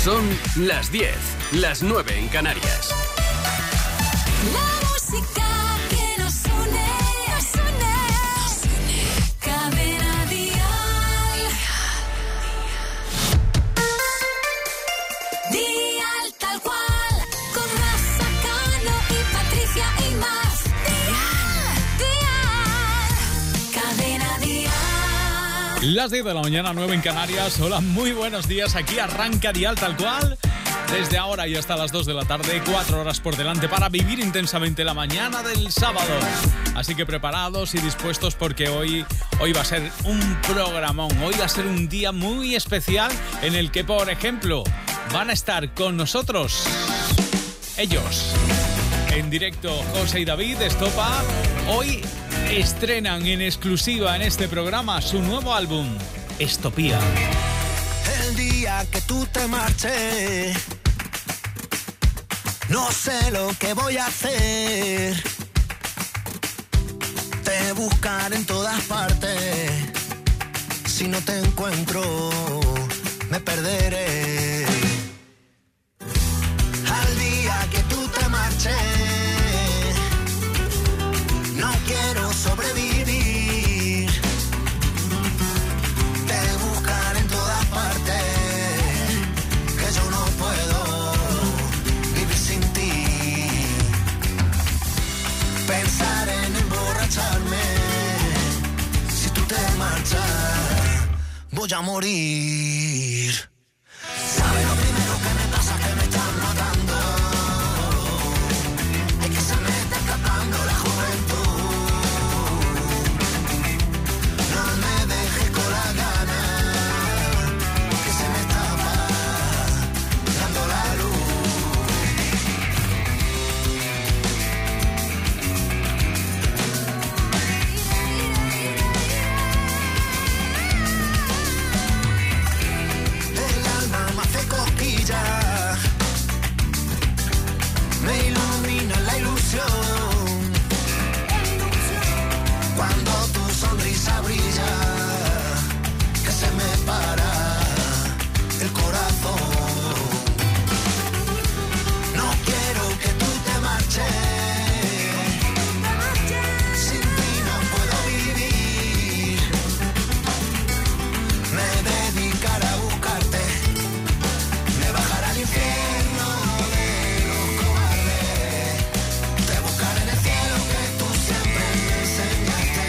Son las 10, las 9 en Canarias. La música que nos une. Cadena Dial. Dial tal cual. Con Rafa Cano y Patricia Imaz. Dial. Cadena Dial. Las 10 de la mañana, 9 en Canarias. Hola, muy buenos días. Aquí arranca Dial tal cual. Desde ahora y hasta las 2 de la tarde, 4 horas por delante para vivir intensamente la mañana del sábado. Así que preparados y dispuestos porque hoy va a ser un programón. Hoy va a ser un día muy especial en el que, por ejemplo, van a estar con nosotros ellos. En directo, José y David Estopa. Hoy estrenan en exclusiva en este programa su nuevo álbum, Estopía. El día que tú te marches, no sé lo que voy a hacer. Te buscaré en todas partes. Si no te encuentro, me perderé. Al día que tú te marches, no quiero sobrevivir. Te buscaré en todas partes, que yo no puedo vivir sin ti. Pensar en emborracharme, si tú te marchas, voy a morir. ¿Sabes lo primero que me pasa? Que me están matando. Es que se me está escapando la juventud. No me dejes con la gana, que se me está apagando la luz. El alma me hace cosquillas, me ilumina la ilusión. Cuando tu sonrisa brilla, que se me para el corazón. No quiero que tú te marches, sin ti no puedo vivir. Me dedicaré a buscarte, me bajaré al infierno de los cobardes. Te buscaré en el cielo que tú siempre me enseñaste.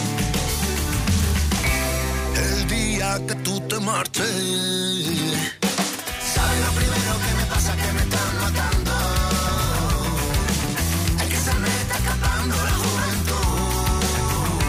El día que tú te marches, ¿sabes lo primero que me pasa? Que me están matando. Es que se me está escapando la juventud.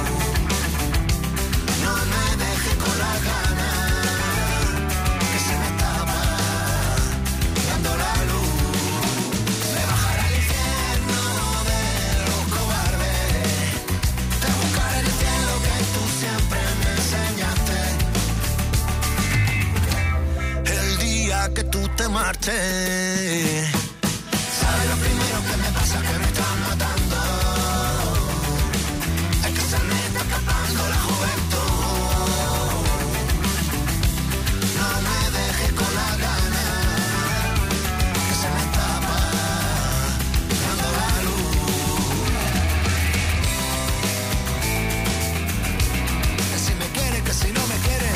No me dejes con la gana, que se me está apagando la luz. Me bajaré al infierno de los cobardes. Te buscaré en el cielo que tú siempre me enseñaste. El día que tú te marches, ¿sabes lo primero que me pasa? Que me están matando. Es que se me está escapando la juventud. No me dejes con la gana, que se me está apagando la luz. Que si me quieres, que si no me quieres.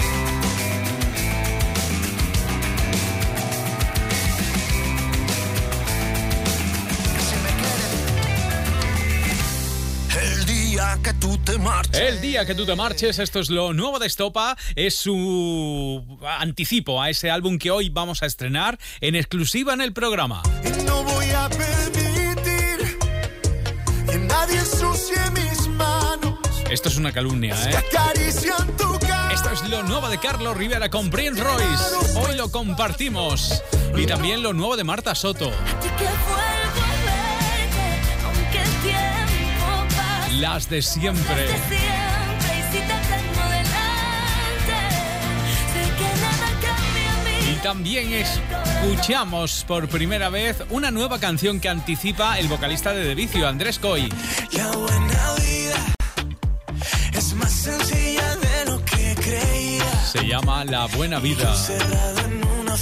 Que si me quieres. El día que tú te marches. El día que tú te marches, esto es lo nuevo de Estopa, es su anticipo a ese álbum que hoy vamos a estrenar en exclusiva en el programa. Y no voy a permitir que nadie ensucie mis manos. Esto es una calumnia, Que acarician tu cara. Esto es lo nuevo de Carlos Rivera con Prince Royce. Hoy lo compartimos. Y también lo nuevo de Marta Soto. Así que vuelvo a verte, aunque el tiempo pase. Las de siempre. De siempre, y si te tengo delante, sé que nada cambia en mí. Y también escuchamos por primera vez una nueva canción que anticipa el vocalista de The Vicio, Andrés Coy. La buena vida es más sencilla de lo que creía. Se llama La Buena Vida. Encerrado en una fantasía.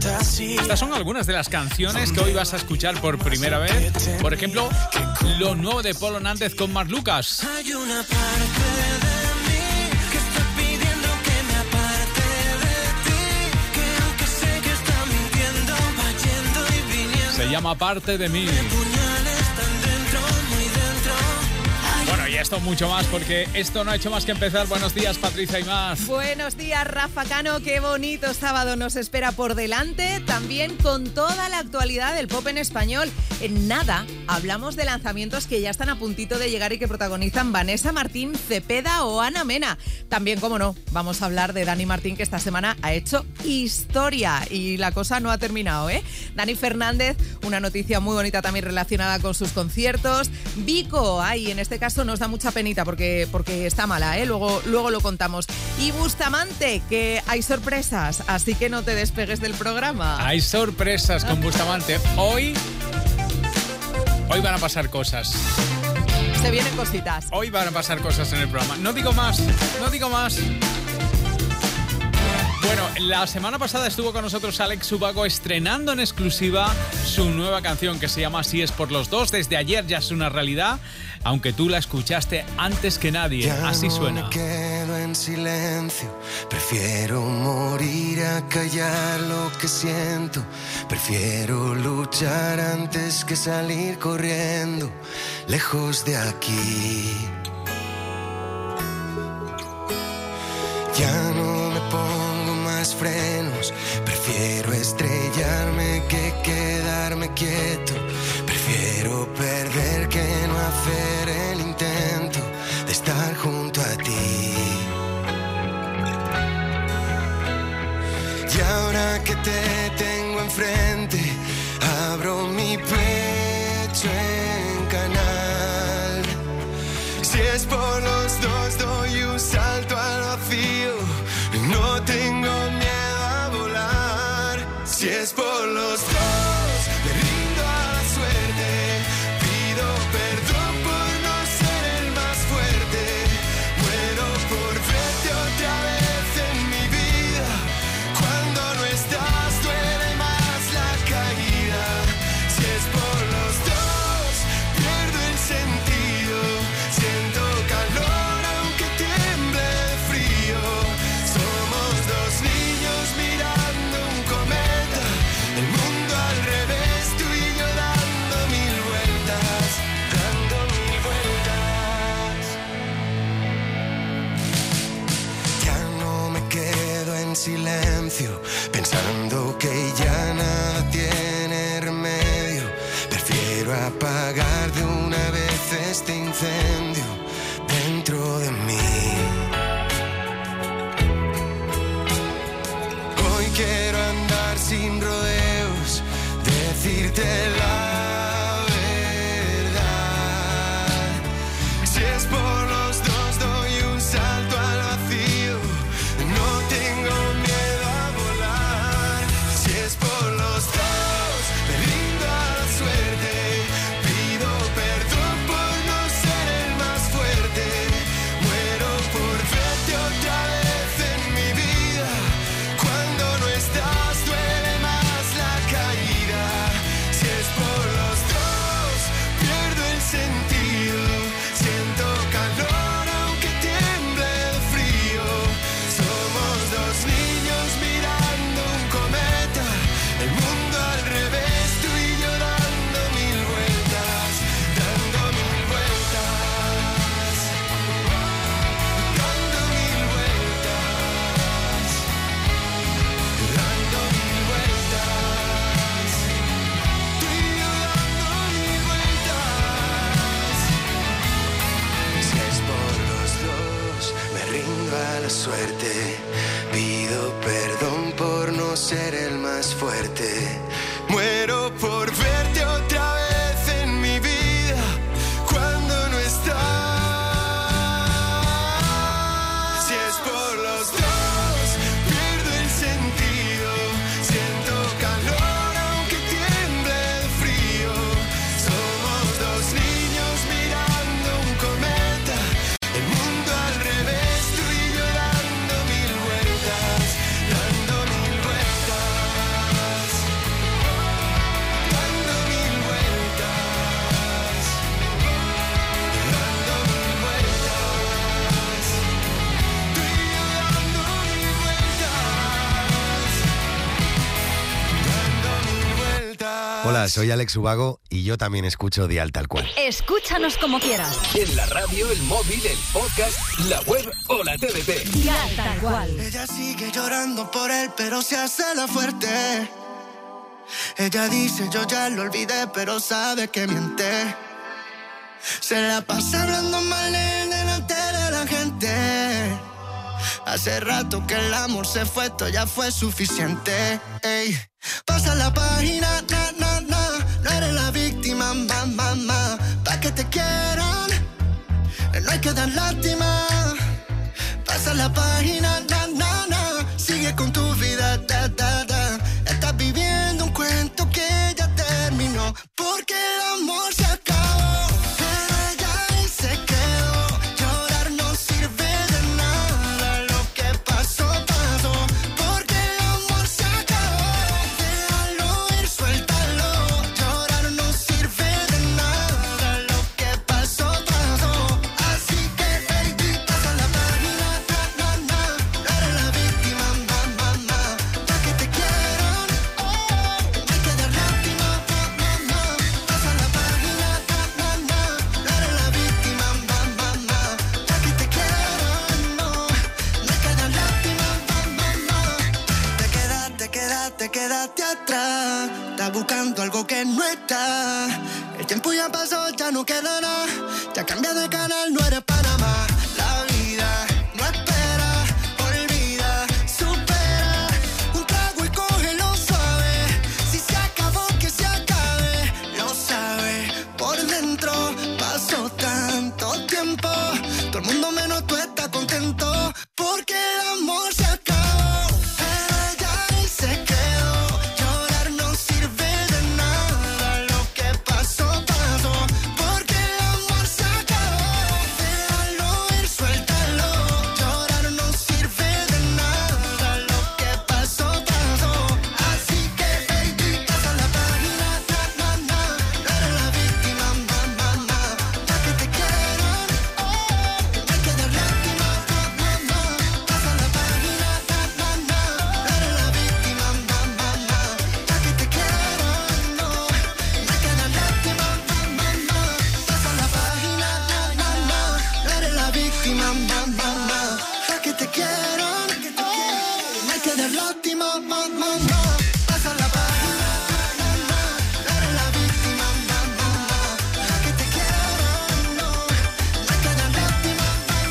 fantasía. Estas son algunas de las canciones que hoy vas a escuchar por primera vez. Por ejemplo, lo nuevo de Polo Nández con Marc Lucas. Hay una parte de mí que está pidiendo que me aparte de ti, que aunque sé que está mintiendo, va yendo y viniendo. Se llama Parte de mí. Puñales tan dentro, muy dentro. Bueno, y esto mucho más, porque esto no ha hecho más que empezar. Buenos días, Patricia y más. Buenos días, Rafa Cano. Qué bonito sábado nos espera por delante. También con toda la actualidad del pop en español. En nada hablamos de lanzamientos que ya están a puntito de llegar y que protagonizan Vanessa Martín, Cepeda o Ana Mena. También, como no, vamos a hablar de Dani Martín, que esta semana ha hecho historia y la cosa no ha terminado, ¿eh? Dani Fernández, una noticia muy bonita también relacionada con sus conciertos. Vico, ay, en este caso nos da mucha penita porque está mala, ¿eh? Luego lo contamos. Y Bustamante, que hay sorpresas, así que no te despegues del programa. Hay sorpresas con Bustamante. Hoy van a pasar cosas. Se vienen cositas. Hoy van a pasar cosas en el programa. No digo más. Bueno, la semana pasada estuvo con nosotros Alex Ubago estrenando en exclusiva su nueva canción que se llama Así es por los dos. Desde ayer ya es una realidad, aunque tú la escuchaste antes que nadie. Así suena. Ya no me quedo en silencio, prefiero morir a callar lo que siento. Prefiero luchar antes que salir corriendo, lejos de aquí. Ya no me pongo más frenos, prefiero estrellarme que quedarme quieto. Prefiero perder que no hacer el intento de estar junto a ti. Y ahora que te tengo enfrente, abro mi pecho en canal. Si es por los dos, doy un salto al vacío. No tengo miedo a volar. Si es por los dos, me rindo a la suerte. Pido perdón por no ser el más fuerte. Muero por verte otra vez en mi vida. Cuando no estás, duele más la caída. Si es por los dos, pierdo el sentido. Siento calor aunque tiemble de frío. Somos dos niños mirando un cometa. El mundo al revés, tú y yo dando mil vueltas. Dando mil vueltas. Ya no me quedo en silencio, pensando que ya nada tiene remedio. Prefiero apagar de una vez este incendio dentro de mí. Hoy quiero andar sin rodeos, decirte la verdad. Si es por los dos, doy un salto al vacío. No tengo miedo a volar. Si es por los dos, me rindo a la suerte. Pido perdón por no ser el más fuerte. Muero por verte otra vez en mi vida. Cuando no estás, duele más la caída. Si es por los dos, pierdo el sentido. Siento calor aunque tiemble de frío. Somos dos niños mirando un cometa. El mundo al revés, tú y yo dando mil vueltas. Dando mil vueltas. Dando mil vueltas. Dando mil vueltas. Tú y yo dando mil vueltas. Si es por los dos, me rindo a la suerte. Pido perdón por no ser el más fuerte. Muero por verte otra vez en mi vida. Cuando no estás. Si es por los dos, pierdo el sentido. Siento calor aunque tiemble de frío. Somos dos niños mirando un cometa. El mundo al revés, tú y yo dando mil vueltas. Dando mil vueltas. Hola, soy Alex Ubago y yo también escucho Dial Tal Cual. Escúchanos como quieras. En la radio, el móvil, el podcast, la web o la TDT. Dial Tal Cual. Ella sigue llorando por él, pero se hace la fuerte. Ella dice, yo ya lo olvidé, pero sabe que miente. Se la pasa hablando mal de él delante de la gente. Hace rato que el amor se fue, esto ya fue suficiente. Ey. Pasa la página, no eres la víctima, mamá. Pa' que te quieran, no hay que dar lástima. Pasa la página, sigue con tu vida, Estás viviendo un cuento que ya terminó, porque el amor se acabó. Pero ella ahí se quedó. Llorar no sirve de nada. Lo que pasó, pasó. Porque el amor se acabó. Déjalo ir, suéltalo. Llorar no sirve de nada. Lo que pasó, pasó. Así que, baby, pasa la página, no eres la víctima, mamá. Pa' que te quieran, hay que dar lástima, mamá. Pasa la página, no eres la víctima, mamá. Pa' que te quieran, no hay que dar lástima, mamá. Te quedaste atrás. Estás buscando algo que no está. El tiempo ya pasó, ya no queda nada. Ya cambias de canal, no eres Panamá. La vida no espera, olvida, supera. Un trago y cógelo suave. Si se acabó, que se acabe. Lo sabe por dentro. Pasó tanto tiempo. Todo el mundo menos tú está contento. Porque el amor se acabó. Pero ella ahí se quedó. Llorar no sirve de nada. Lo que pasó, pasó. Porque el amor se acabó. Déjalo ir, suéltalo. Llorar no sirve de nada. Lo que pasó, pasó. Así que, baby, pasa la página, no eres la víctima, mamá. Pa' que te quieran, hay que dar lástima, mamá. Pasa la página, no eres la víctima, mamá. Pa' que te quieran, no hay que dar lástima, mamá. Pasa la página, no eres la víctima, mamá. Pa' que te quieran, hay que dar lástima, mamá. Pasa la página, no eres la víctima, mamá. Pa' que te quieran, no hay que dar lástima,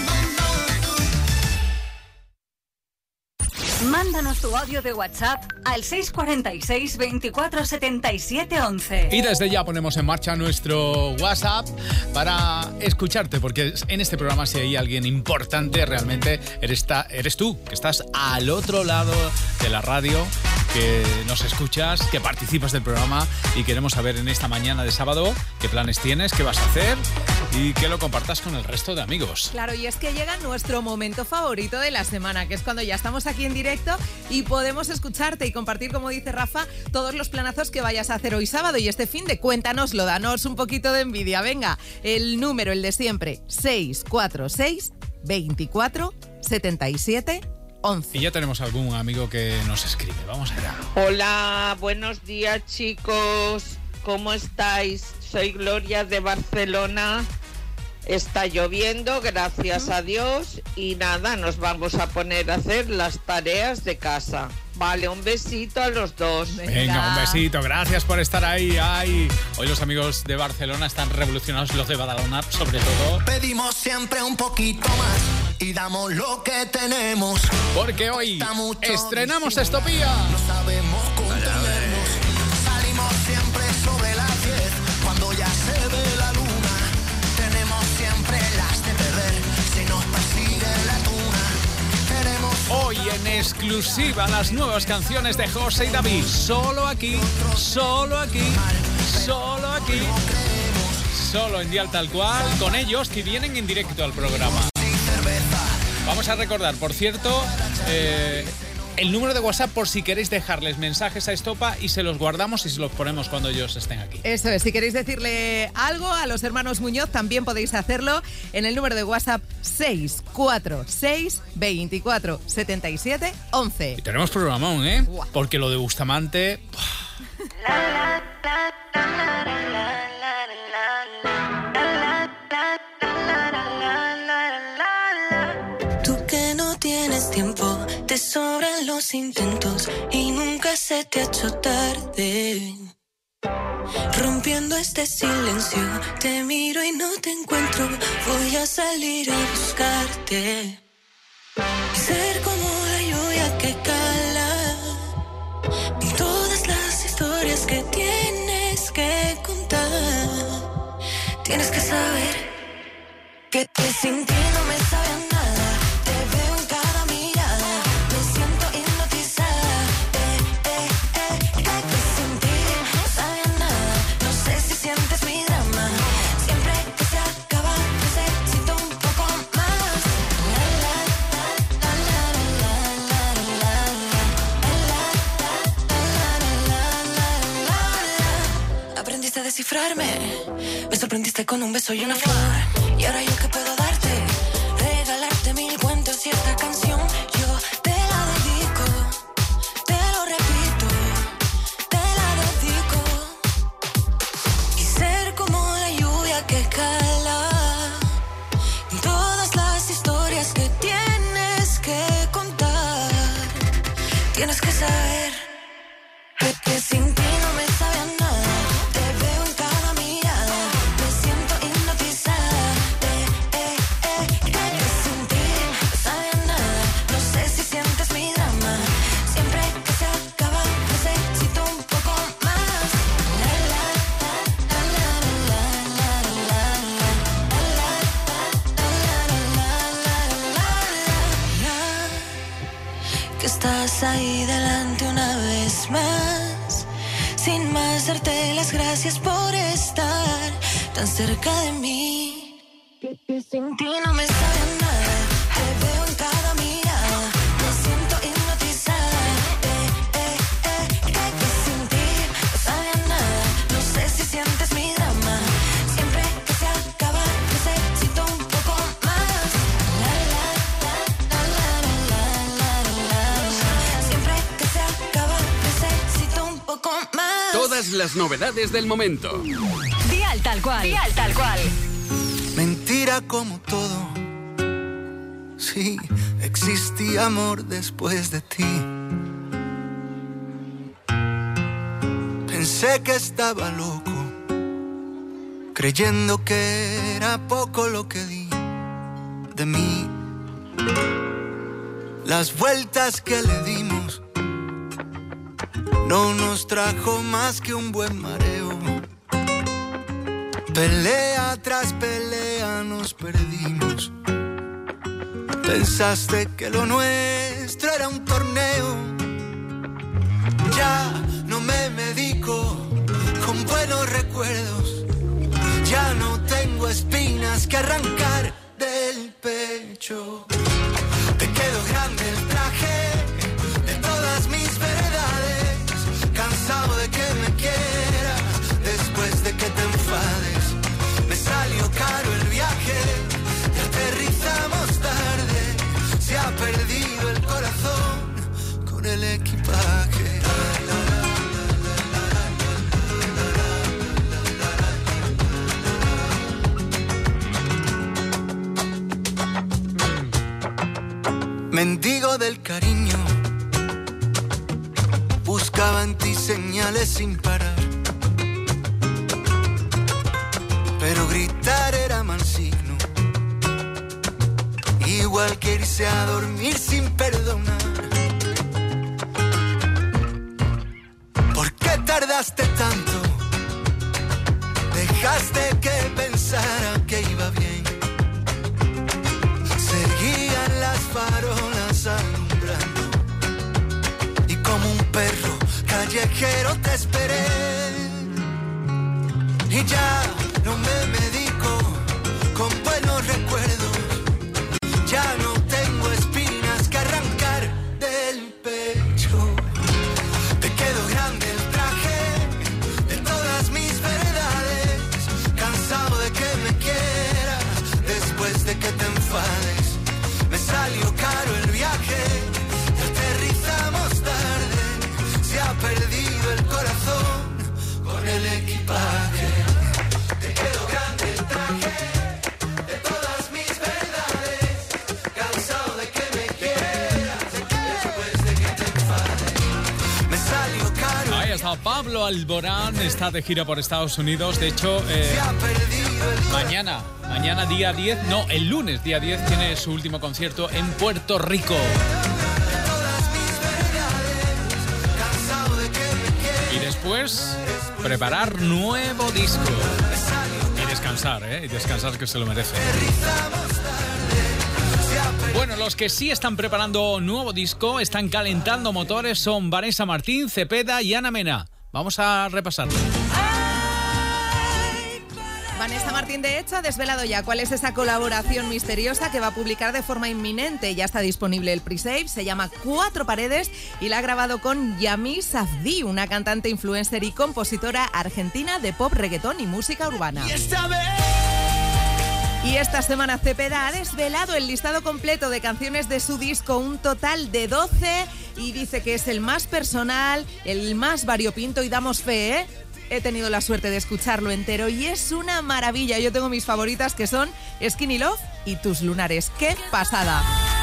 mamá. Mándanos tu audio de WhatsApp al 646 24 77 11. Y desde ya ponemos en marcha nuestro WhatsApp para escucharte, porque en este programa si hay alguien importante realmente eres tú, que estás al otro lado de la radio, que nos escuchas, que participas del programa y queremos saber en esta mañana de sábado qué planes tienes, qué vas a hacer y que lo compartas con el resto de amigos. Claro, y es que llega nuestro momento favorito de la semana, que es cuando ya estamos aquí en directo y podemos escucharte y compartir, como dice Rafa, todos los planazos que vayas a hacer hoy sábado y este fin de. Cuéntanoslo, danos un poquito de envidia. Venga, el número, el de siempre, 646 24 77 11. Y ya tenemos algún amigo que nos escribe. Vamos allá. Hola, buenos días chicos, ¿cómo estáis? Soy Gloria de Barcelona. Está lloviendo, gracias a Dios, y nada, nos vamos a poner a hacer las tareas de casa. Vale, un besito a los dos. Venga, un besito, gracias por estar ahí. Ay, hoy los amigos de Barcelona están revolucionados, los de Badalona sobre todo. Pedimos siempre un poquito más y damos lo que tenemos. Porque hoy estrenamos Estopía. No sabemos contenernos. Salimos siempre sobre las 10 cuando ya se ve la luna. Tenemos siempre las de perder si nos persigue la tuna. Tenemos Hoy en exclusiva las nuevas canciones de José y David. Solo aquí, solo aquí, solo aquí. Solo en Dial Tal Cual, con ellos que vienen en directo al programa. Vamos a recordar, por cierto, el número de WhatsApp por si queréis dejarles mensajes a Estopa y se los guardamos y se los ponemos cuando ellos estén aquí. Eso es, si queréis decirle algo a los hermanos Muñoz también podéis hacerlo en el número de WhatsApp 646 24 77 11. Y tenemos programón, ¿eh? Porque lo de Bustamante... La, la. Tú que no tienes tiempo, te sobran los intentos y nunca se te ha hecho tarde. Rompiendo este silencio, te miro y no te encuentro. Voy a salir a buscarte. Ser como la lluvia que cala. Todas las historias que tienes que contar. Tienes que saber que sin ti no me sabe a nada. Te veo en cada mirada. Me siento hipnotizada. Que sin ti no sabe a nada. No sé si sientes mi drama. Siempre que se acaba necesito un poco más. Aprendiste a descifrarme. Me sorprendiste con un beso y una flor. Y ahora yo que puedo darte, regalarte 1000 cuentos y esta canción yo te la dedico, te lo repito, te la dedico. Y ser como la lluvia que cala. En todas las historias que tienes que contar. Tienes que saber que sin ti no me sabe a nada. Te veo en cada mirada. Me siento hipnotizada. Que sin ti no sabe a nada. No sé si sientes mi drama. Siempre que se acaba necesito un poco más. Que estás ahí delante una vez más. Sin más darte las gracias por estar tan cerca de mí. Que sin ti no me sabe a nada. Te veo en cada mirada. Me siento hipnotizada. Que sin ti no sabe a nada. No sé si sientes mi drama. Siempre que se acaba necesito un poco más. Siempre que se acaba necesito un poco más. Todas las novedades del momento. Dial tal cual. Dial tal cual. Mentira como todo. Sí, existía amor después de ti. Pensé que estaba loco, creyendo que era poco lo que di de mí. Las vueltas que le dimos no nos trajo más que un buen mareo. Pelea tras pelea nos perdimos. Pensaste que lo nuestro era un torneo. Ya no me medico con buenos recuerdos. Ya no tengo espinas que arrancar del pecho. Te quedó grande el traje de todas mis veredades. Cansado de que me quieras después de que te enfades. Me salió caro el viaje y aterrizamos tarde. Se ha perdido el corazón con el equipaje. Mendigo del cariño, buscaba en ti señales sin parar. Pero gritar era mal signo, igual que irse a dormir sin perdonar. ¿Por qué tardaste tanto? Dejaste que pensara que iba bien. Seguían las farolas alumbrando y como un perro callejero te esperé. Y ya no me medico con buenos recuerdos. Ya no tengo espinas que arrancar del pecho. Te quedó grande el traje de todas mis verdades. Cansado de que me quieras después de que te enfades. Me salió caro el viaje y aterrizamos tarde. Se ha perdido el corazón con el a Pablo Alborán, está de gira por Estados Unidos. De hecho, mañana día 10, no, el lunes día 10 tiene su último concierto en Puerto Rico. Y después, preparar nuevo disco. Y descansar, y descansar, que se lo merece. Bueno, los que sí están preparando nuevo disco, están calentando motores, son Vanessa Martín, Cepeda y Ana Mena. Vamos a repasarlo. Vanessa Martín, de hecho, ha desvelado ya cuál es esa colaboración misteriosa que va a publicar de forma inminente. Ya está disponible el pre-save, se llama Cuatro Paredes y la ha grabado con Yami Safdie, una cantante, influencer y compositora argentina de pop, reggaetón y música urbana. Y esta semana Cepeda ha desvelado el listado completo de canciones de su disco, un total de 12, y dice que es el más personal, el más variopinto, y damos fe, ¿eh? He tenido la suerte de escucharlo entero y es una maravilla. Yo tengo mis favoritas, que son Skinny Love y Tus Lunares. ¡Qué pasada!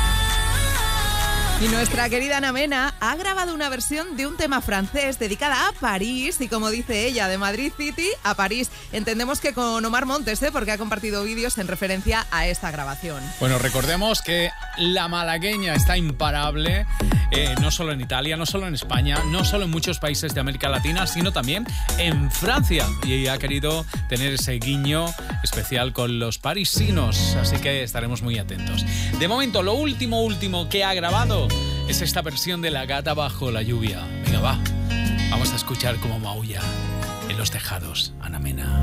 Y nuestra querida Ana Mena ha grabado una versión de un tema francés dedicada a París, y como dice ella, de Madrid City a París. Entendemos que con Omar Montes, porque ha compartido vídeos en referencia a esta grabación. Bueno, recordemos que la malagueña está imparable, no solo en Italia, no solo en España, no solo en muchos países de América Latina, sino también en Francia. Y ha querido tener ese guiño especial con los parisinos, así que estaremos muy atentos. De momento, lo último que ha grabado es esta versión de La Gata Bajo la Lluvia. Venga, va. Vamos a escuchar cómo maulla en los tejados Ana Mena.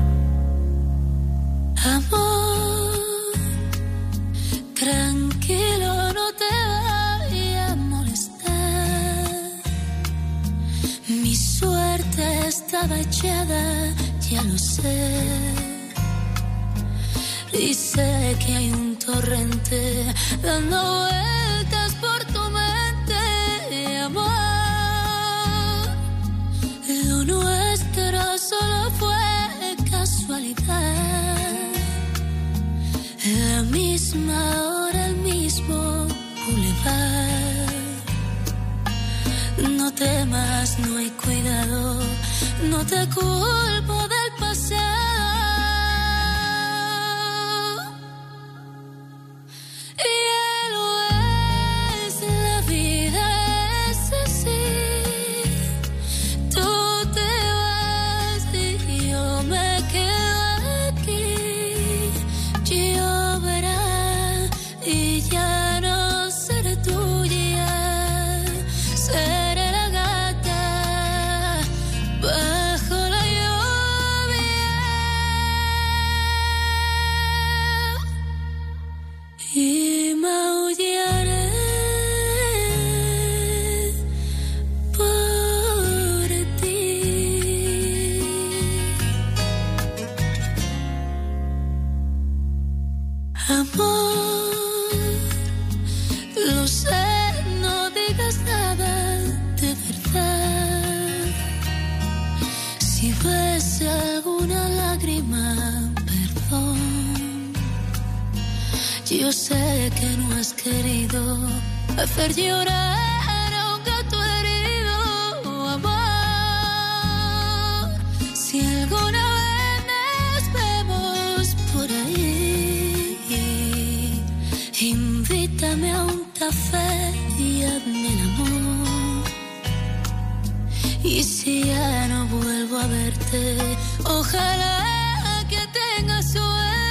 Amor, tranquilo, no te vayas a molestar. Mi suerte estaba echada, ya lo sé. Y sé que hay un torrente dando vueltas por tu mente, amor. Lo nuestro solo fue casualidad. La misma hora, el mismo bulevar. No temas, no hay cuidado, no te culpo del pasado. Yo sé que no has querido hacer llorar a un gato herido, amor. Si alguna vez nos vemos por ahí, invítame a un café y hazme el amor. Y si ya no vuelvo a verte, ojalá que tengas suerte.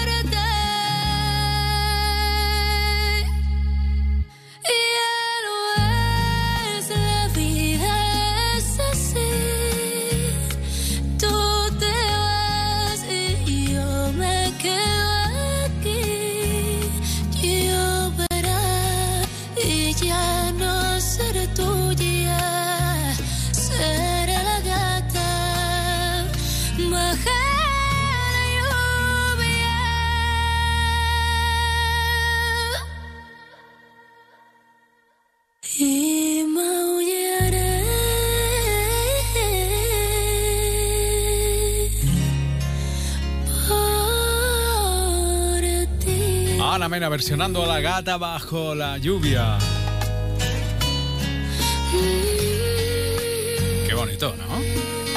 Ana Mena versionando a La Gata Bajo la Lluvia. Qué bonito, ¿no?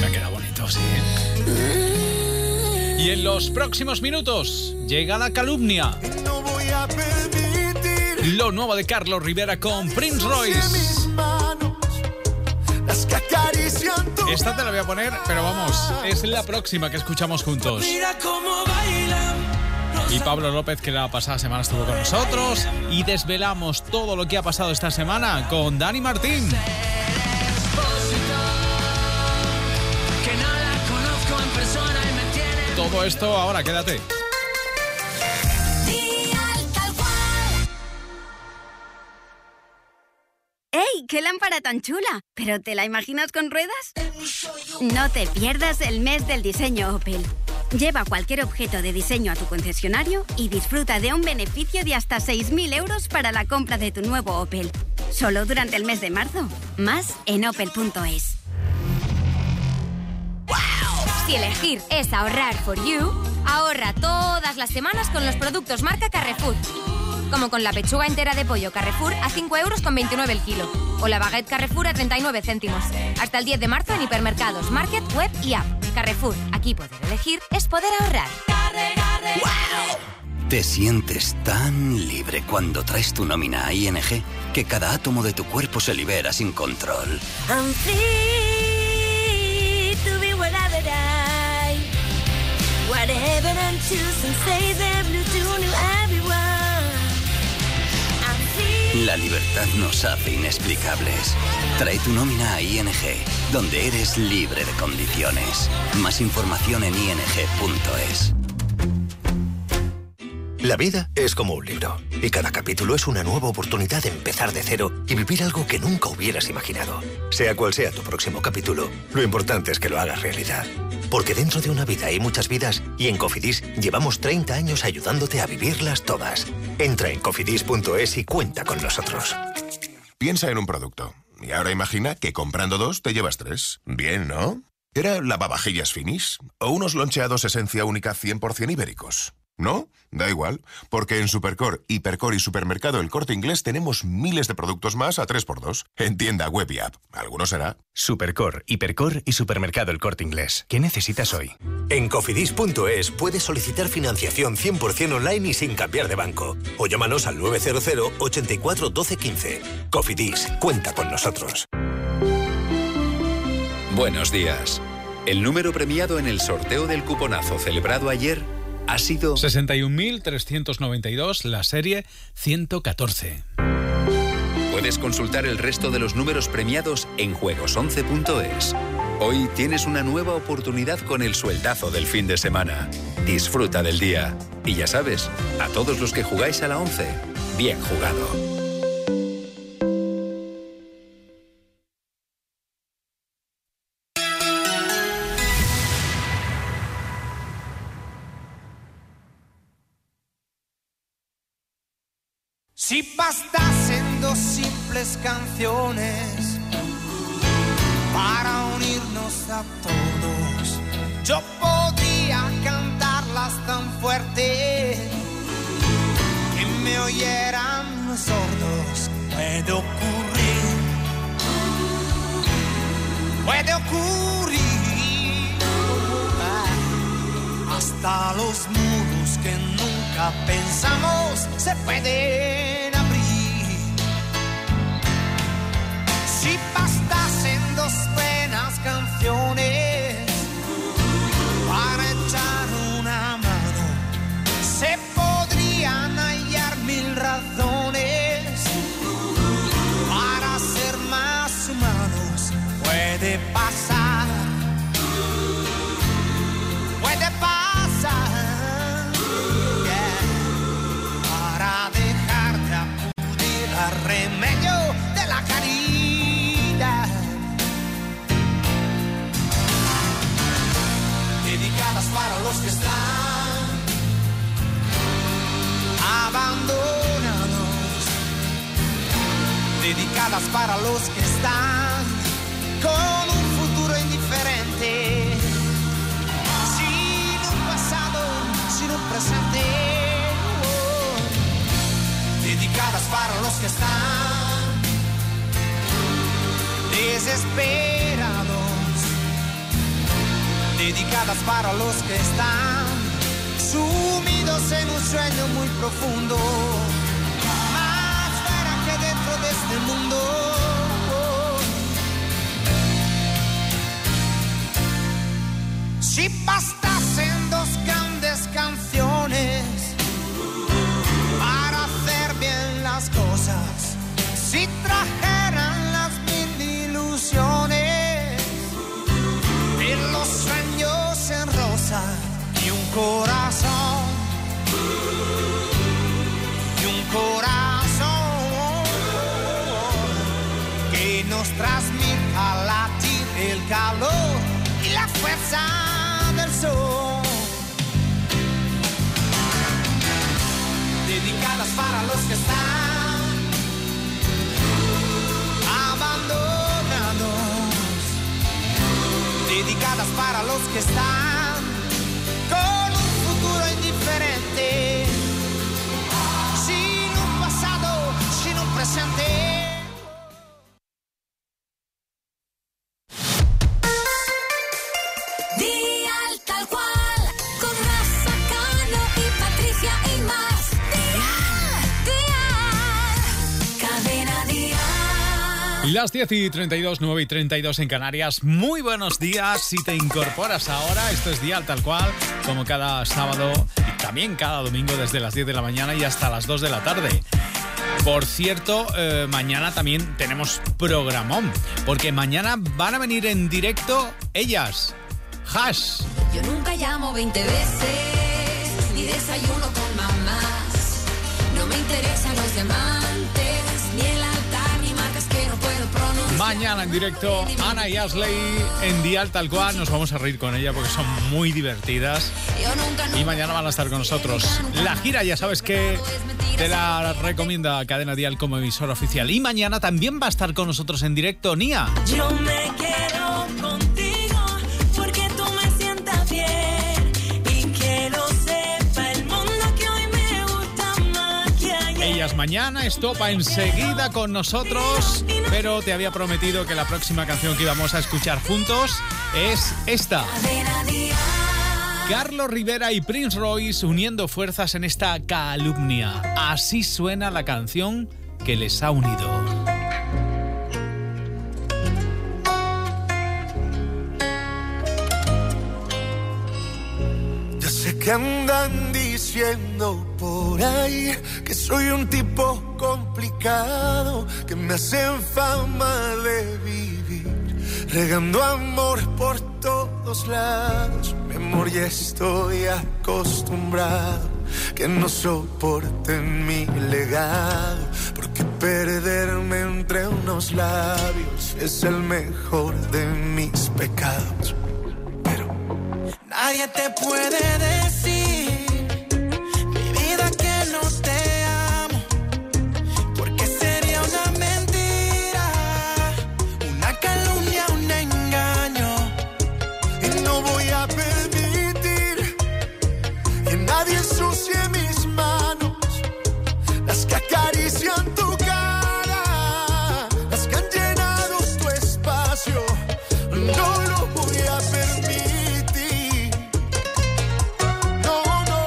así, ¿eh? Y en los próximos minutos llega la calumnia. No voy a permitir Lo nuevo de Carlos Rivera con Prince Royce. mis manos, las que acarician tu Esta te la voy a poner, pero vamos, es la próxima que escuchamos juntos. mira cómo bailan. Y Pablo López, que la pasada semana estuvo con nosotros, y desvelamos todo lo que ha pasado esta semana con Dani Martín. Todo esto ahora, quédate. ¡Ey! ¡Qué lámpara tan chula! ¿Pero te la imaginas con ruedas? No te pierdas el mes del diseño Opel. Lleva cualquier objeto de diseño a tu concesionario y disfruta de un beneficio de hasta 6.000 euros para la compra de tu nuevo Opel. Solo durante el mes de marzo. Más en opel.es. Si elegir es ahorrar for you, ahorra todas las semanas con los productos marca Carrefour. Como con la pechuga entera de pollo Carrefour a 5,29 € el kilo. O la baguette Carrefour a 39 céntimos. Hasta el 10 de marzo en hipermercados, market, web y app. Carrefour, aquí poder elegir es poder ahorrar. Te sientes tan libre cuando traes tu nómina a ING que cada átomo de tu cuerpo se libera sin control. I'm free to be whatever I, whatever I'm choosing, say the blue to new everyone. I'm free. La libertad nos hace inexplicables. Trae tu nómina a ING, donde eres libre de condiciones. Más información en ing.es. La vida es como un libro, y cada capítulo es una nueva oportunidad de empezar de cero y vivir algo que nunca hubieras imaginado. Sea cual sea tu próximo capítulo, lo importante es que lo hagas realidad. Porque dentro de una vida hay muchas vidas, y en Cofidis llevamos 30 años ayudándote a vivirlas todas. Entra en cofidis.es y cuenta con nosotros. Piensa en un producto, y ahora imagina que comprando 2 te llevas 3. Bien, ¿no? ¿Era lavavajillas Finish o unos loncheados Esencia Única 100% ibéricos? ¿No? Da igual, porque en Supercore, Hipercore y Supermercado El Corte Inglés tenemos miles de productos más a 3x2. En tienda, web y app. ¿Alguno será? Supercore, Hipercore y Supermercado El Corte Inglés. ¿Qué necesitas hoy? En cofidis.es puedes solicitar financiación 100% online y sin cambiar de banco. O llámanos al 900 84 12 15. Cofidis, cuenta con nosotros. Buenos días. El número premiado en el sorteo del cuponazo celebrado ayer ha sido 61.392, la serie 114. Puedes consultar el resto de los números premiados en juegos11.es. Hoy tienes una nueva oportunidad con el sueldazo del fin de semana. Disfruta del día. Y ya sabes, a todos los que jugáis a la 11, bien jugado. Si bastasen 2 simples canciones para unirnos a todos, yo podría cantarlas tan fuerte que me oyeran los sordos. Puede ocurrir, hasta los muros que nunca pensamos se pueden abrir. Si bastasen 2 buenas canciones para echar una mano, se podrían hallar 1000 razones para ser más humanos. Puede pasar, puede pasar, yeah, para dejar de acudir al remedio de la caridad. Dedicadas para los que están abandonados, dedicadas para los que están con un futuro indiferente, sin un pasado, sin un presente, dedicadas para los que están desesperados, dedicadas para los que están sumidos en un sueño muy profundo, más fuera que dentro de este mundo. Si bastasen dos grandes canciones para hacer bien las cosas, si trajeran las mil ilusiones de los sueños en rosa y un corazón que nos transmita latir el calor y la fuerza del sol, dedicadas para los que están abandonados, dedicadas para los que están con un futuro indiferente, sin un pasado, sin un presente. Las 10:32, 9:32 en Canarias. Muy buenos días. Si te incorporas ahora, esto es Dial Tal Cual, como cada sábado y también cada domingo desde las 10 de la mañana y hasta las 2 de la tarde. Por cierto, mañana también tenemos programón, porque mañana van a venir en directo ellas, Hash. Yo nunca llamo 20 veces, ni desayuno con mamás. No me interesan los diamantes, ni el altar, ni marcas que no puedo pronunciar. Mañana en directo, Ana y Ashley en Dial Tal Cual. Nos vamos a reír con ella porque son muy divertidas. Y mañana van a estar con nosotros. La gira, ya sabes que te la recomienda Cadena Dial como emisora oficial. Y mañana también va a estar con nosotros en directo Nia. Yo me quedo contigo porque tú me sientas bien y que lo sepa el mundo que hoy me gusta más que ayer. Ellas mañana, estopa enseguida con nosotros, pero te había prometido que la próxima canción que íbamos a escuchar juntos es esta. Carlos Rivera y Prince Royce uniendo fuerzas en esta calumnia. Así suena la canción que les ha unido. Ya sé que andan diciendo por ahí que soy un tipo complicado, que me hacen fama de vivir regando amor por todos lados. Mi amor, ya estoy acostumbrado, que no soporten mi legado, porque perderme entre unos labios es el mejor de mis pecados. Pero nadie te puede decir, mi vida, que no te amo, porque sería una mentira, una calumnia, un engaño. Y no voy a permitir que nadie ensucie mis manos, las que acarician tu cara, las que han llenado tu espacio. No lo voy a permitir. No, no.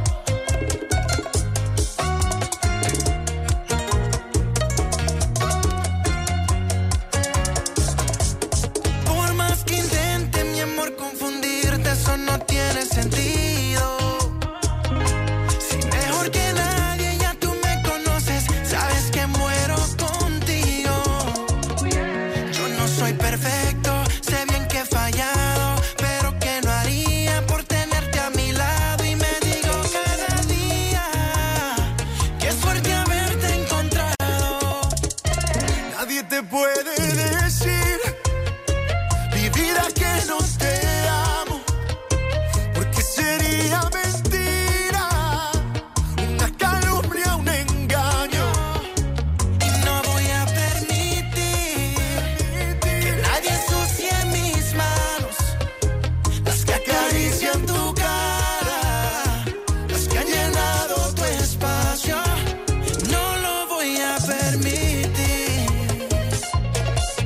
Por más que intente, mi amor, confundirte, eso no tiene sentido. Si mejor que nadie ya tú me conoces, sabes que muero contigo. Yo no soy perfecto, sé bien que he fallado, pero que no haría por tenerte a mi lado. Y me digo cada día que es fuerte haberte encontrado. Nadie te puede decir, mi vida, que no te amo, porque sería mentira, una calumnia, un engaño. Y no voy a permitir que nadie ensucie mis manos, las que acarician tu cara, las que han llenado tu espacio. No lo voy a permitir.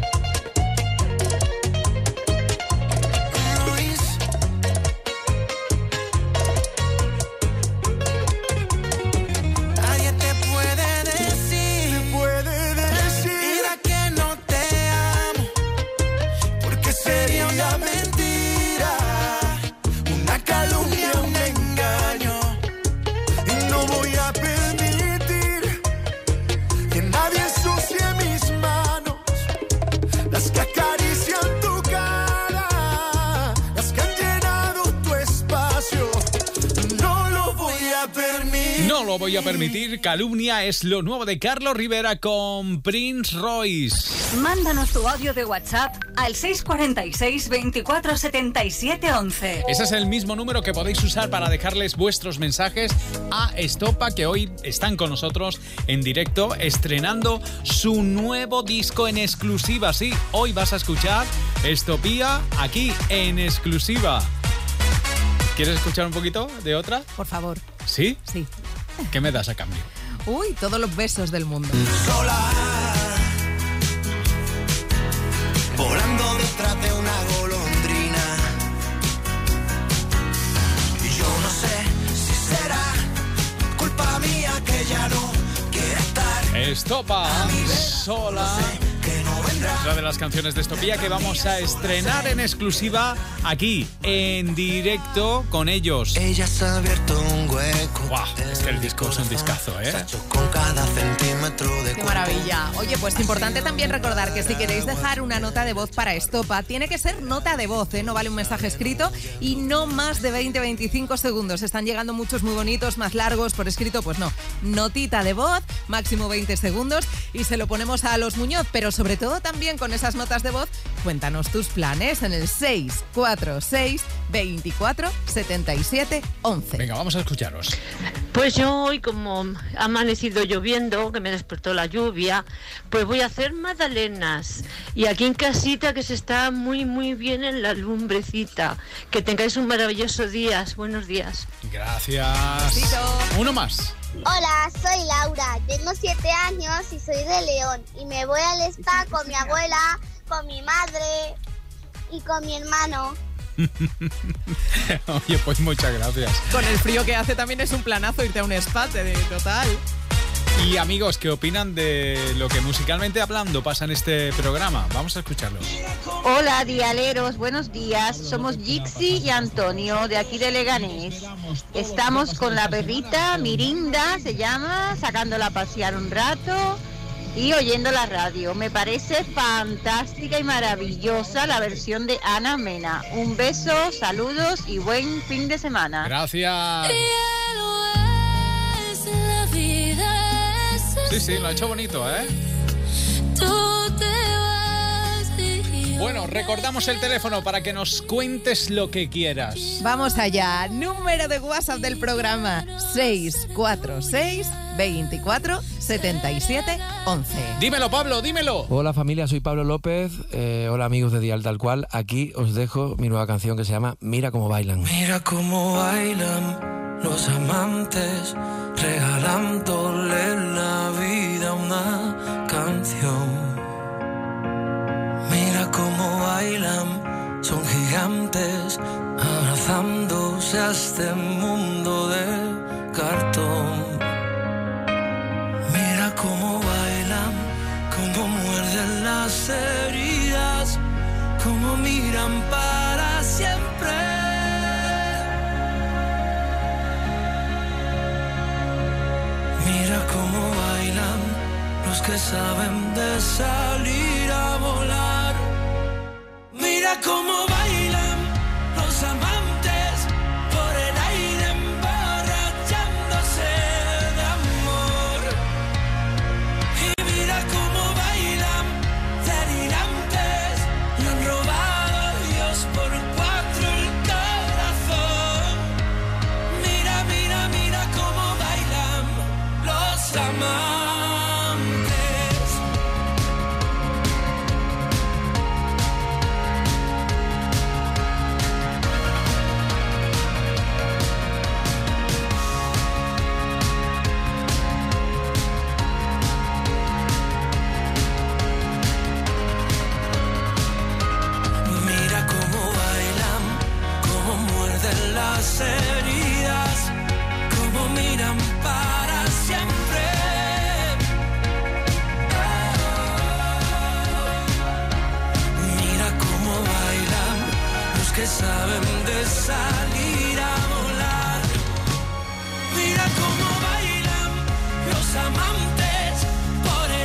que nadie ensucie mis manos, las que acarician tu cara, las que han llenado tu espacio. No lo voy a permitir. No lo voy a permitir. Calumnia es lo nuevo de Carlos Rivera con Prince Royce. Mándanos tu audio de WhatsApp al 646 24 77 11. Ese es el mismo número que podéis usar para dejarles vuestros mensajes a Estopa, que hoy están con nosotros en directo estrenando su nuevo disco en exclusiva. Sí, hoy vas a escuchar Estopía aquí en exclusiva. ¿Quieres escuchar un poquito de otra? Por favor. ¿Sí? Sí. ¿Qué me das a cambio? Uy, todos los besos del mundo. Sola, volando detrás de una golondrina. Y yo no sé si será culpa mía que ya no quiere estar. Estopa, sola. Otra de las canciones de Estopía que vamos a estrenar en exclusiva aquí, en directo con ellos. Ella se ha abierto un hueco. Wow, es que el disco es un discazo, ¿eh? Con cada centímetro de ¡Qué maravilla! Oye, pues importante también recordar que si queréis dejar una nota de voz para Estopa, tiene que ser nota de voz, ¿eh? No vale un mensaje escrito y no más de 20-25 segundos. Están llegando muchos muy bonitos, más largos, por escrito, pues no. Notita de voz, máximo 20 segundos y se lo ponemos a los Muñoz, pero sobre todo también con esas notas de voz, cuéntanos tus planes en el 646 24 77 11. Venga, vamos a escucharos. Pues yo hoy, como ha amanecido lloviendo, que me despertó la lluvia, pues voy a hacer magdalenas. Y aquí en casita, que se está muy, muy bien en la lumbrecita. Que tengáis un maravilloso día. Buenos días. Gracias. Uno más. Hola, soy Laura, tengo 7 años y soy de León. Y me voy al spa con mi abuela, con mi madre y con mi hermano. Oye, pues muchas gracias. Con el frío que hace también es un planazo irte a un spa, total. Y amigos, ¿qué opinan de lo que musicalmente hablando pasa en este programa? Vamos a escucharlo. Hola, dialeros, buenos días. Somos Gixi y Antonio, de aquí de Leganés. Estamos con la perrita, Mirinda se llama, sacándola a pasear un rato y oyendo la radio. Me parece fantástica y maravillosa la versión de Ana Mena. Un beso, saludos y buen fin de semana. Gracias. Sí, lo ha hecho bonito, ¿eh? Bueno, recordamos el teléfono para que nos cuentes lo que quieras. Vamos allá. Número de WhatsApp del programa: 646 24 77 11. Dímelo, Pablo, dímelo. Hola familia, soy Pablo López. Hola amigos de Dial Tal Cual. Aquí os dejo mi nueva canción que se llama Mira cómo bailan. Mira cómo bailan los amantes, regalándole la vida a una canción. Mira cómo bailan, son gigantes, abrazándose a este mundo de cartón. Mira cómo bailan, cómo muerden las heridas, cómo miran para siempre. Mira cómo bailan los que saben de salir a volar. Mira cómo bailan los amantes por el aire emborrachándose de amor. Y mira cómo bailan delirantes, le han robado a Dios por 4 el corazón. Mira, mira, mira cómo bailan los amantes. Mira cómo bailan, cómo muerden las heridas, cómo miran para siempre. Mira cómo bailan los que saben de salir a volar. Mira cómo bailan los amantes por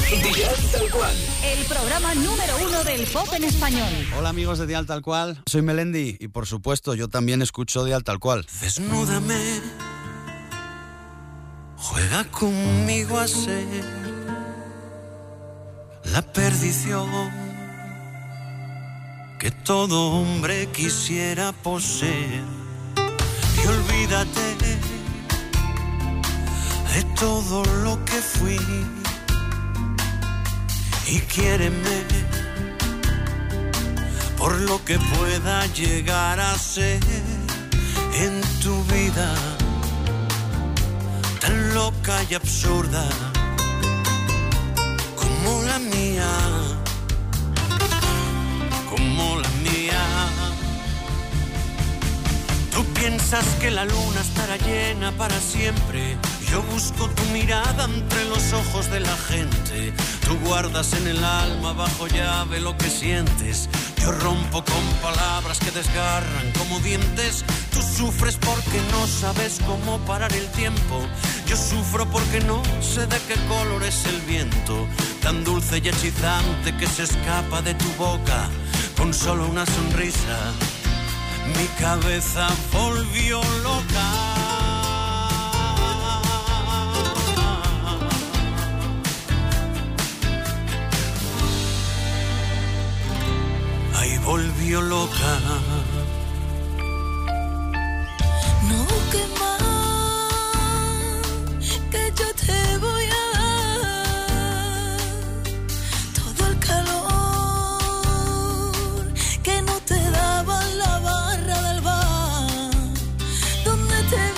Dial Tal Cual. El programa número 1 del pop en español. Hola amigos de Dial Tal Cual, soy Melendi y por supuesto yo también escucho Dial Tal Cual. Desnúdame, juega conmigo a ser la perdición que todo hombre quisiera poseer. Y olvídate de todo lo que fui y quiéreme por lo que pueda llegar a ser en tu vida tan loca y absurda como la mía, como la mía. Tú piensas que la luna estará llena para siempre. Yo busco tu mirada entre los ojos de la gente. Tú guardas en el alma bajo llave lo que sientes. Yo rompo con palabras que desgarran como dientes. Tú sufres porque no sabes cómo parar el tiempo. Yo sufro porque no sé de qué color es el viento, tan dulce y hechizante que se escapa de tu boca con solo una sonrisa. Mi cabeza volvió loca. Ahí volvió loca. No, que más que yo te voy a dar todo el calor que no te daba la barra del bar donde te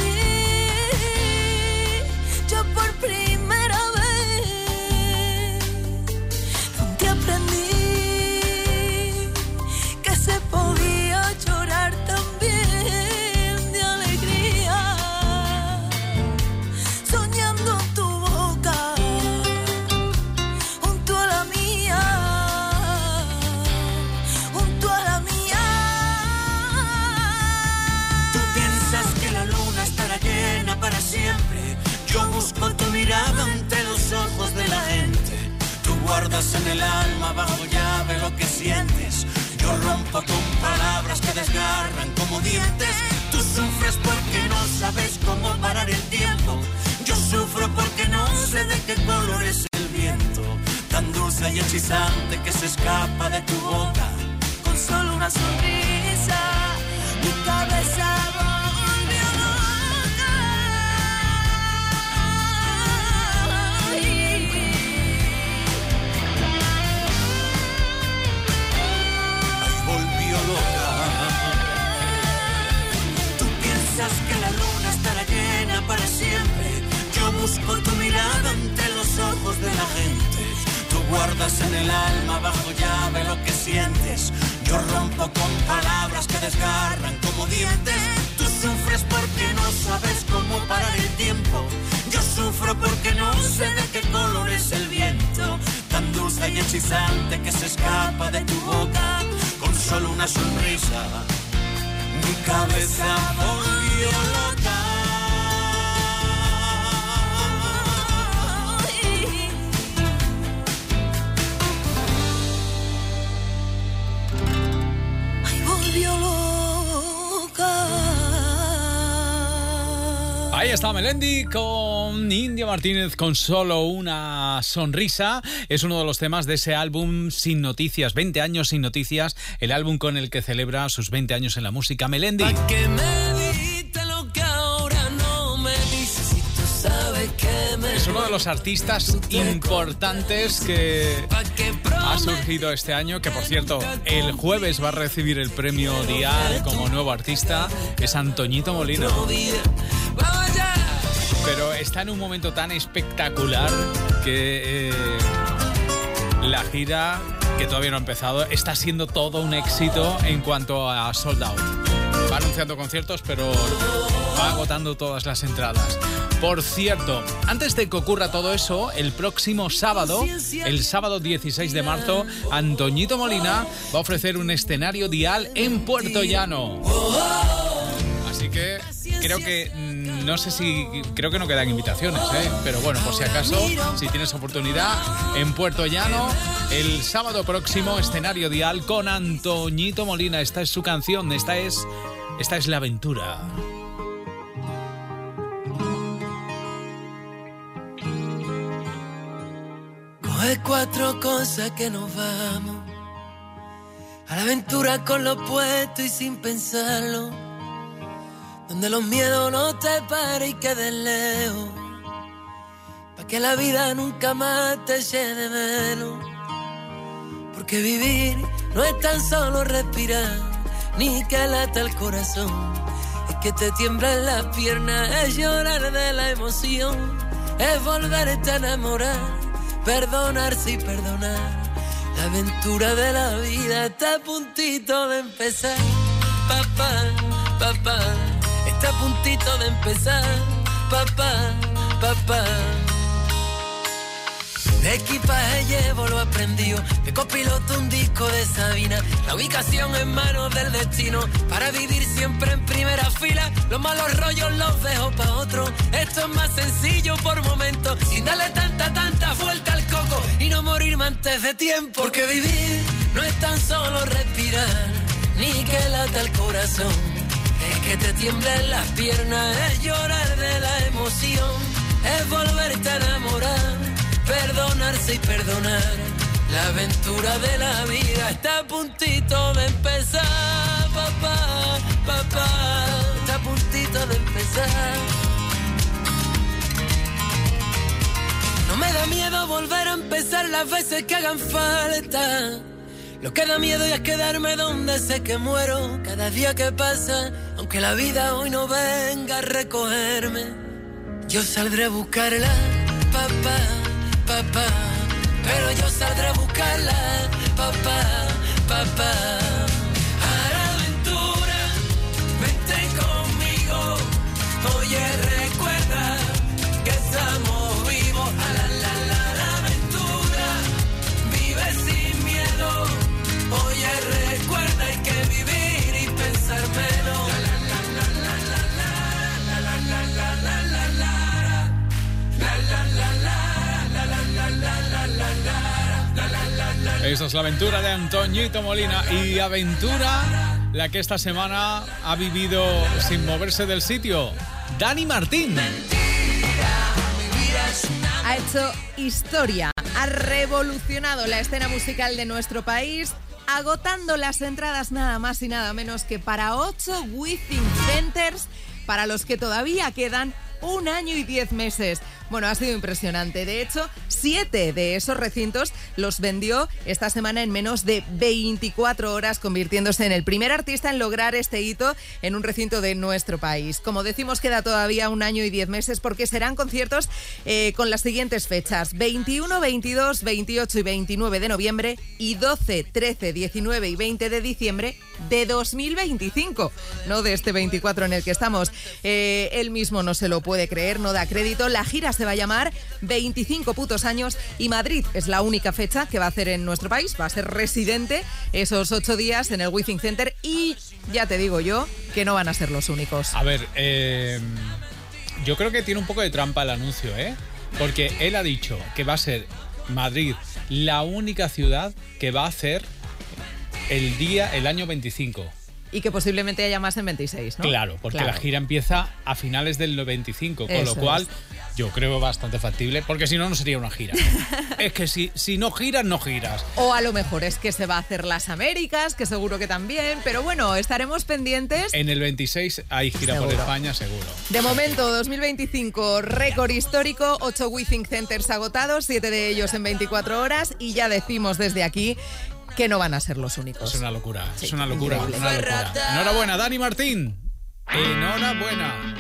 vi yo por primera vez, donde aprendí que se podía llorar también de alegría, soñando tu boca junto a la mía, junto a la mía. Tú piensas que la luna estará llena para siempre. Yo busco tu mirada ante los ojos de la gente. Tú guardas en el alma bajo llave lo que sientes. Yo rompo con palabras que desgarran como dientes. Tú sufres porque no sabes cómo parar el tiempo. Yo sufro porque no sé de qué color es el viento, tan dulce y hechizante que se escapa de tu boca Con solo una sonrisa, mi cabeza volvió loca. volvió loca. Tú piensas que la luna estará llena para siempre. Yo busco tu mirada ante los ojos de la gente. Tú guardas en el alma bajo llave lo que sientes. Yo rompo con palabras que desgarran como dientes. Tú sufres porque no sabes cómo parar el tiempo. Yo sufro porque no sé de qué color es el viento, tan dulce y hechizante que se escapa de tu boca con solo una sonrisa. Mi cabeza volvió loca. Ay, volvió loca. Ahí está Melendi con India Martínez con solo una sonrisa. Es uno de los temas de ese álbum Sin Noticias, 20 años sin noticias, el álbum con el que celebra sus 20 años en la música. Melendi. Que me dijiste lo que ahora no me dices, si tú sabes que me... Es uno de los artistas importantes que ha surgido este año, que por cierto, el jueves va a recibir el premio Dial como nuevo artista, es Antoñito Molina. Pero está en un momento tan espectacular que la gira, que todavía no ha empezado, está siendo todo un éxito en cuanto a sold out. Va anunciando conciertos, pero va agotando todas las entradas. Por cierto, antes de que ocurra todo eso, el próximo sábado, el sábado 16 de marzo, Antoñito Molina va a ofrecer un escenario Dial en Puerto Llano. Así que creo que no sé si... Creo que no quedan invitaciones, pero bueno, por si acaso, si tienes oportunidad, en Puerto Llano, el sábado próximo, escenario Dial con Antoñito Molina. Esta es su canción, esta es La Aventura. Coge 4 cosas que nos vamos a la aventura con lo puesto y sin pensarlo, donde los miedos no te paren y queden lejos, pa' que la vida nunca más te eche de menos. Porque vivir no es tan solo respirar, ni que lata el corazón, es que te tiemblan las piernas, es llorar de la emoción, es volverte a enamorar, perdonarse y perdonar. La aventura de la vida está a puntito de empezar. Papá, papá, está a puntito de empezar. Papá, papá. De equipaje llevo lo aprendido, de copiloto un disco de Sabina, la ubicación en manos del destino, para vivir siempre en primera fila, los malos rollos los dejo pa' otro, esto es más sencillo por momentos, sin darle tanta vuelta al coco, y no morirme antes de tiempo, porque vivir no es tan solo respirar, ni que lata el corazón, es que te tiemblen las piernas, es llorar de la emoción, es volverte a enamorar, perdonarse y perdonar. La aventura de la vida está a puntito de empezar. Papá, papá, está a puntito de empezar. No me da miedo volver a empezar las veces que hagan falta. Lo que da miedo ya es quedarme donde sé que muero. Cada día que pasa, aunque la vida hoy no venga a recogerme, yo saldré a buscarla, papá, papá, pero yo saldré a buscarla, papá, papá. A la aventura, vente conmigo, oye recuerda que estamos vivos. A la aventura, vive sin miedo, oye recuerda hay que vivir y pensar menos. Esa es la aventura de Antoñito Molina. Y aventura la que esta semana ha vivido sin moverse del sitio, Dani Martín. Ha hecho historia, ha revolucionado la escena musical de nuestro país, agotando las entradas nada más y nada menos que para 8 Withing Centers, para los que todavía quedan 1 año y 10 meses. Bueno, ha sido impresionante. De hecho, 7 de esos recintos los vendió esta semana en menos de 24 horas, convirtiéndose en el primer artista en lograr este hito en un recinto de nuestro país. Como decimos, queda todavía 1 año y 10 meses porque serán conciertos con las siguientes fechas: 21, 22, 28 y 29 de noviembre y 12, 13, 19 y 20 de diciembre de 2025, no de este 24 en el que estamos. Él mismo no se lo puede creer, no da crédito. La gira se va a llamar 25 putos años y Madrid es la única fecha que va a hacer en nuestro país. Va a ser residente esos 8 días en el Withing Center y ya te digo yo que no van a ser los únicos. A ver, yo creo que tiene un poco de trampa el anuncio, porque él ha dicho que va a ser Madrid la única ciudad que va a hacer el año 25. Y que posiblemente haya más en 26, ¿no? Claro, porque la gira empieza a finales del 25, con lo cual yo creo bastante factible, porque si no, no sería una gira. Es que si no giras, no giras. O a lo mejor es que se va a hacer las Américas, que seguro que también, pero bueno, estaremos pendientes. En el 26 hay gira Seguro. por España, seguro. De momento, 2025, récord histórico, 8 Withing Centers agotados, 7 de ellos en 24 horas, y ya decimos desde aquí que no van a ser los únicos. Es una locura, Sí, es una locura, increíble. una locura. Enhorabuena, Dani Martín. Enhorabuena.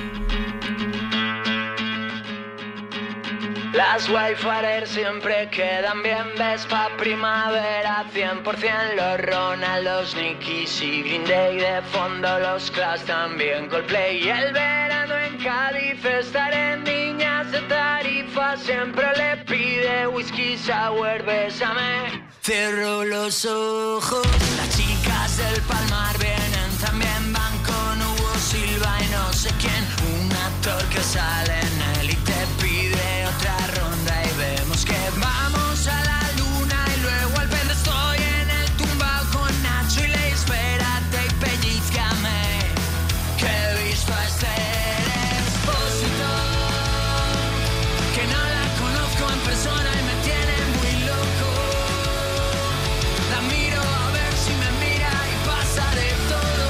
Las Wildfire siempre quedan bien, Vespa primavera 100%, los Ronaldos, Nickies y Green Day, de fondo los Clash, también Coldplay. Y el verano en Cádiz, estar en Niñas de Tarifa, siempre le pide whisky sour, bésame. Cierro los ojos, las chicas del Palmar vienen también, van con Hugo Silva y nos sé quién, un actor que sale en él y te pide otra ronda y vemos que vamos a la luna y luego al verde estoy en el tumbao con Nacho y le espérate y pellizcame, que he visto a este Expósito, que no la conozco en persona y me tiene muy loco, la miro a ver si me mira y pasa de todo,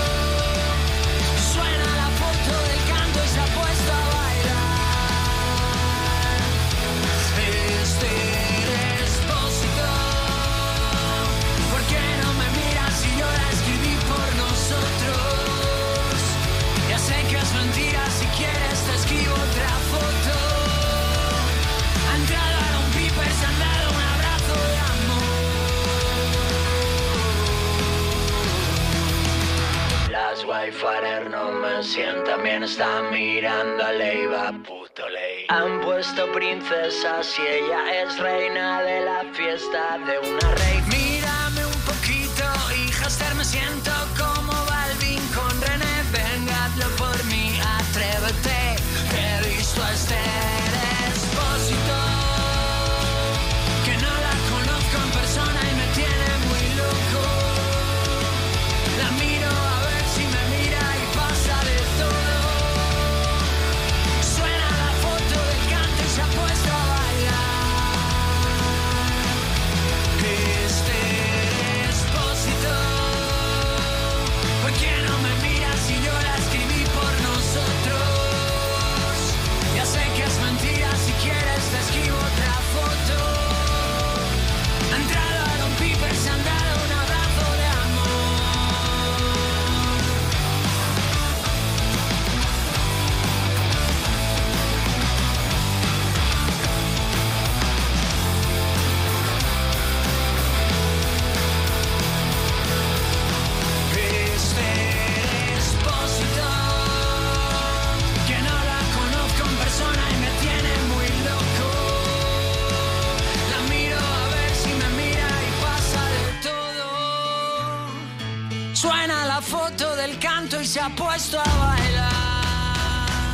suena la foto del canto y se ha puesto a bailar, este Expósito, ¿por qué no me miras si yo la escribí por nosotros? Ya sé que es mentira, si quieres te escribo otra foto. Han entrado a un piper, se han dado un abrazo de amor. Las wifi no me sientan bien, están mirando a Leiva, puto ley. Han puesto princesa si ella es reina de la fiesta de una rey. Mírame un poquito, hija Esther, me siento como Balvin con René. Venga, hazlo por mí, atrévete. He visto a Esther Expósito, que no la conozco en persona y me tiene muy loco. La miro a ver si me mira y pasa de todo. Suena la foto del canto y se ha puesto a bailar. Este Expósito, ¿por qué no me miras si yo la escribí por nosotros? Ya sé que es mentira, si quieres te escribo otra foto. Han entrado a Don Piper, se han dado un abrazo de Este Expósito, que no la conozco en persona y me tiene muy loco. La miro a ver si me mira y pasa de todo. Suena la foto del canto y se ha puesto a bailar.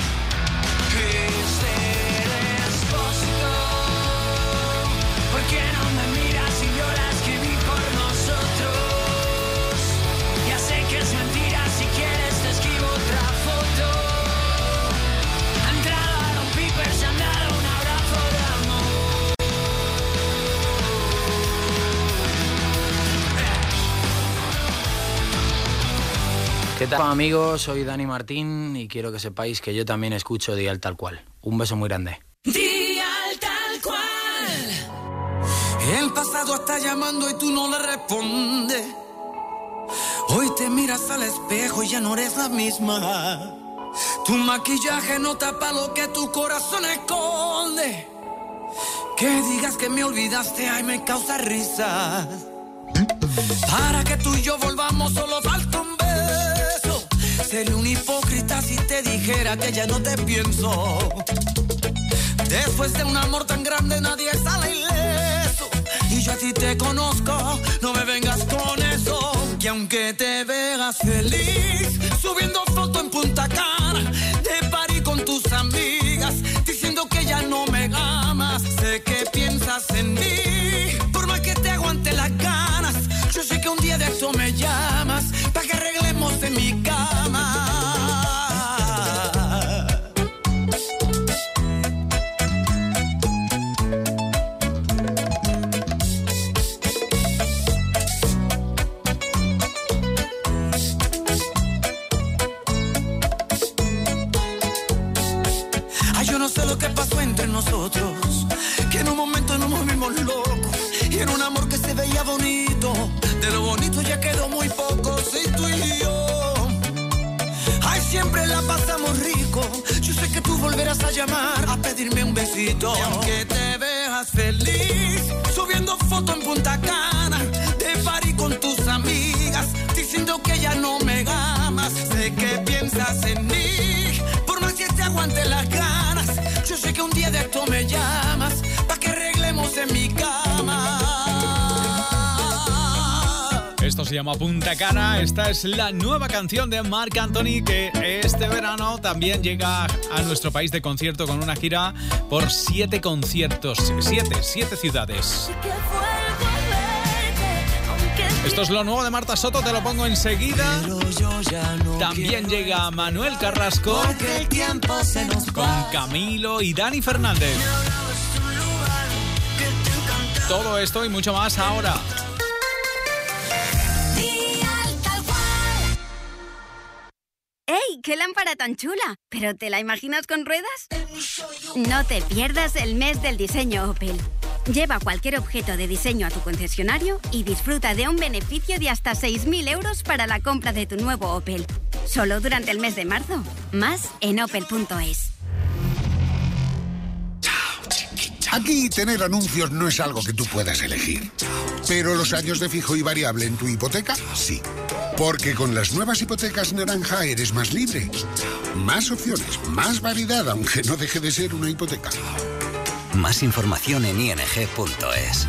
Este Expósito, ¿por qué no me miras si yo la escribí por nosotros? Ya sé que es mentira, si quieres te escribo otra foto. Han entrado a Don Piper, se han dado un abrazo de amor. ¿Qué tal, amigos? Soy Dani Martín y quiero que sepáis que yo también escucho Dial Tal Cual. Un beso muy grande. Dial Tal Cual. El pasado está llamando y tú no le respondes. Hoy te miras al espejo y ya no eres la misma. Tu maquillaje no tapa lo que tu corazón esconde. Que digas que me olvidaste, ay, me causa risa. Para que tú y yo volvamos solo falta un beso. Sería un hipócrita si te dijera que ya no te pienso. Después de un amor tan grande nadie sale ileso. Y yo a ti te conozco, no me vengas con eso. Que aunque te veas feliz subiendo foto en Punta Cana, de party con tus amigas, diciendo que ya no me amas, sé que piensas en mí. Por más que te aguante las ganas, yo sé que un día de esto me llamas, para que arreglemos en mi cama. ¿Qué pasó entre nosotros? Que en un momento nos movimos locos y en un amor que se veía bonito, de lo bonito ya quedó muy poco. Sí, tú y yo, ay, siempre la pasamos rico. Yo sé que tú volverás a llamar a pedirme un besito. Y aunque te veas feliz subiendo foto en Punta Cana, de party con tus amigas, diciendo que ya no me amas, sé que piensas en mí. Por más que te aguante las ganas, yo sé que un día de esto me llamas, pa' que arreglemos en mi cama. Esto Esto se llama Punta Cana. Esta es la nueva canción de Marc Anthony, que este verano también llega a nuestro país de concierto con una gira por 7 conciertos, 7 ciudades. Esto es lo nuevo de Marta Soto, te lo pongo enseguida. También llega Manuel Carrasco con Camilo y Dani Fernández. Todo esto y mucho más ahora. ¡Ey! ¡Qué lámpara tan chula! ¿Pero te la imaginas con ruedas? No te pierdas el mes del diseño Opel. Lleva cualquier objeto de diseño a tu concesionario y disfruta de un beneficio de hasta 6.000 euros para la compra de tu nuevo Opel. Solo durante el mes de marzo. Más en opel.es. Aquí tener anuncios no es algo que tú puedas elegir. Pero los años de fijo y variable en tu hipoteca, sí. Porque con las nuevas hipotecas naranja eres más libre. Más opciones, más variedad, aunque no deje de ser una hipoteca. Más información en ing.es.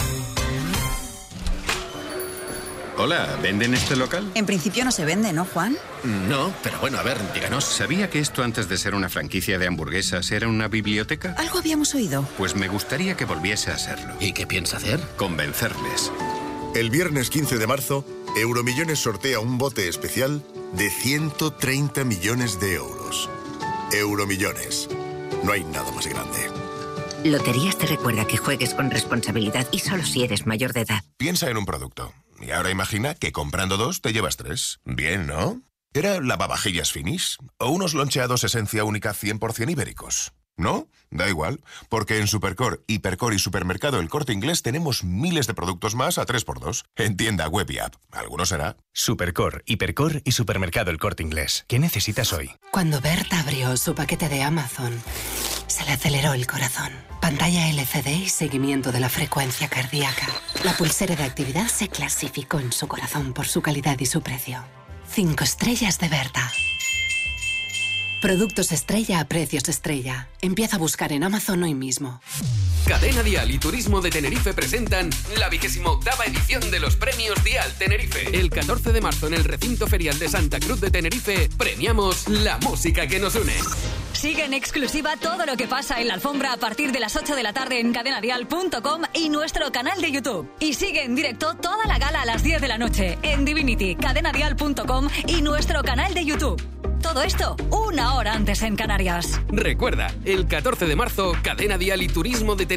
Hola, ¿venden este local? En principio no se vende, ¿no, Juan? No, pero bueno, a ver, díganos. ¿Sabía que esto antes de ser una franquicia de hamburguesas era una biblioteca? Algo habíamos oído. Pues me gustaría que volviese a serlo. ¿Y qué piensa hacer? Convencerles. El viernes 15 de marzo, Euromillones sortea un bote especial de 130 millones de euros. Euromillones. No hay nada más grande. Loterías te recuerda que juegues con responsabilidad y solo si eres mayor de edad. Piensa en un producto. Y ahora imagina que comprando 2 te llevas 3. Bien, ¿no? ¿Era lavavajillas Finish? ¿O unos loncheados Esencia Única 100% ibéricos? ¿No? Da igual, porque en Supercor, Hipercor y Supermercado El Corte Inglés tenemos miles de productos más a 3x2. En tienda, web y app. ¿Alguno será? Supercor, Hipercor y Supermercado El Corte Inglés. ¿Qué necesitas hoy? Cuando Berta abrió su paquete de Amazon, se le aceleró el corazón. Pantalla LCD y seguimiento de la frecuencia cardíaca. La pulsera de actividad se clasificó en su corazón por su calidad y su precio. 5 estrellas de Berta. Productos estrella a precios estrella. Empieza a buscar en Amazon hoy mismo. Cadena Dial y Turismo de Tenerife presentan la 28ª edición de los premios Dial Tenerife. El 14 de marzo en el recinto ferial de Santa Cruz de Tenerife premiamos la música que nos une. Sigue en exclusiva todo lo que pasa en la alfombra a partir de las 8 de la tarde en cadenadial.com y nuestro canal de YouTube. Y sigue en directo toda la gala a las 10 de la noche en Divinity, cadenadial.com y nuestro canal de YouTube. Todo esto una hora antes en Canarias. Recuerda, el 14 de marzo, Cadena Dial y Turismo de Tenerife